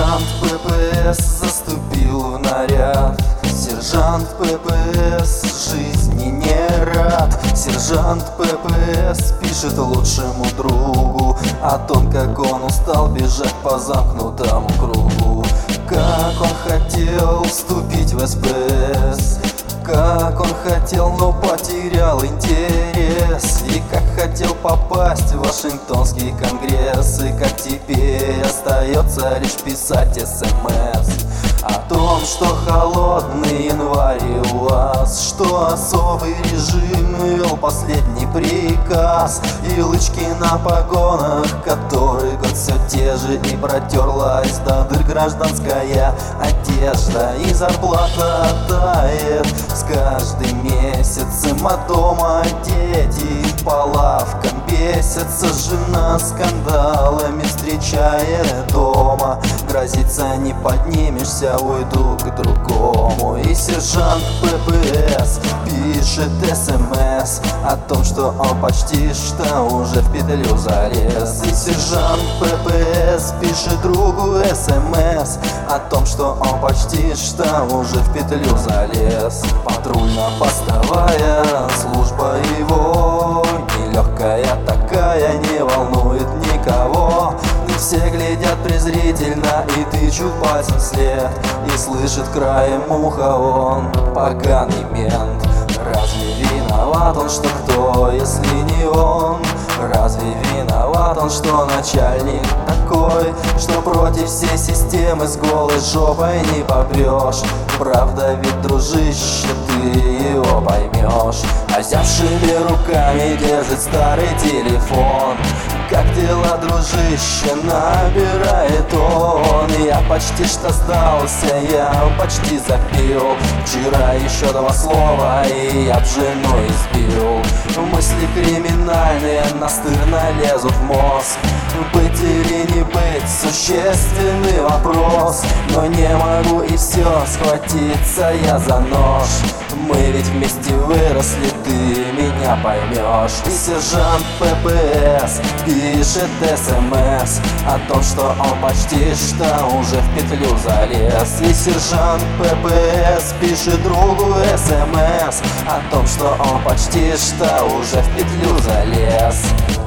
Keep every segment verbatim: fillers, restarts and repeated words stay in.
Сержант ППС заступил в наряд. Сержант ППС жизни не рад. Сержант ППС пишет лучшему другу о том, как он устал бежать по замкнутому кругу. Как он хотел вступить в СПС, как он хотел, но потерял интерес. И как хотел попасть в Вашингтонский конгресс. И как теперь остается лишь писать СМС о том, что холодный январь и УАЗ, что особый режим вел последний приказ. И лычки на погонах, который год все те же. И протерлась до дыр гражданская одежда. И зарплата тает с каждым месяцем, а дома дети по лавкам бесятся. Жена скандалами встречает дома, грозится: не поднимешься, уйду к другому. И сержант ППС пишет СМС о том, что он почти что уже в петлю залез. И сержант ППС пишет другу СМС о том, что он почти что уже в петлю залез. Патрульно-постовая служба его нелегкая такая, не волнует никого. Все глядят презрительно и тычут пальцем вслед. И слышит краем уха он: поганый мент. Разве виноват он, что кто, если не он? Разве виноват он, что начальник такой, что против всей системы с голой жопой не попрешь? Правда ведь, дружище, ты его поймешь. Озябшими руками держит старый телефон. Как дела, дружище, набирает он. Я почти что сдался, я почти запил. Вчера еще два слова, и я б жену избил. Мысли криминальные настырно лезут в мозг. Быть или не быть — существенный вопрос. Но не могу и все, схватиться я за нож. Мы ведь вместе выросли, ты меня поймешь. И сержант ППС пишет СМС о том, что он почти что уже в петлю залез. И сержант ППС пишет другу СМС о том, что он почти что уже в петлю залез.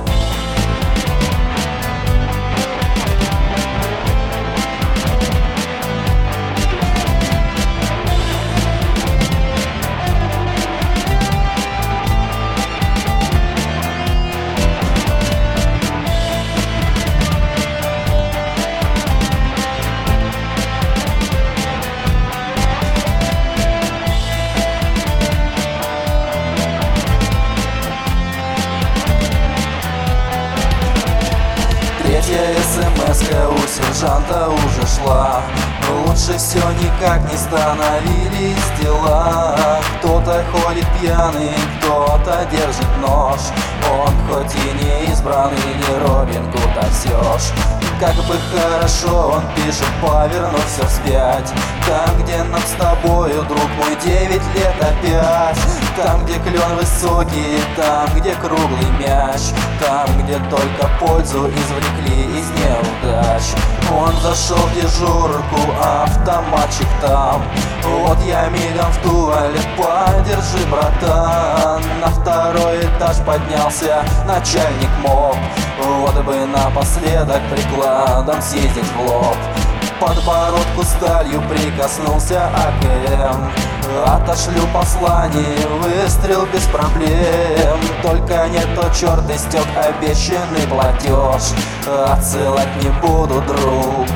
Третья СМС-ка у сержанта уже шла. Но лучше все никак не становились дела. Кто-то ходит пьяный, кто-то держит нож. Он хоть и не избранный, не Робин Гуд, а все ж как бы хорошо он пишет, повернув все вспять. Там, где над с тобою, друг мой, девять лет опять. Там, где клен высокий, там, где круглый мяч. Там, где только пользу извлекли из неудач. Он зашел в дежурку, автоматчик там. Вот я мигом в туалет, подержи, братан. На второй этаж поднялся начальник МОП. Вот бы напоследок прикладом съездить в лоб. Подбородку сталью прикоснулся АКМ. Отошлю послание, выстрел без проблем. Только не тот черт истек обещанный платеж. Отсылать не буду, друг,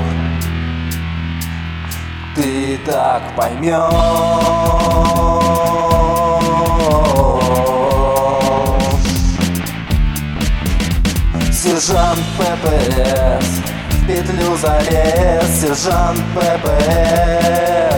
ты так поймешь. Сержант ППС в петлю залез. Сержант ППС.